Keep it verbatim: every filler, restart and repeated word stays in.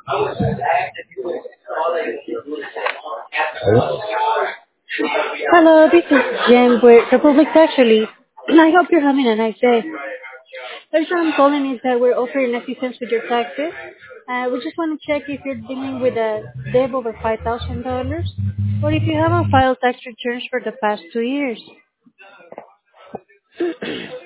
Hello, this is Jen with Republic Tax Relief. I hope you're having a nice day. The reason I'm calling is that we're offering assistance with your taxes. Uh, we just want to check if you're dealing with a debt over five thousand dollars or if you haven't filed tax returns for the past two years.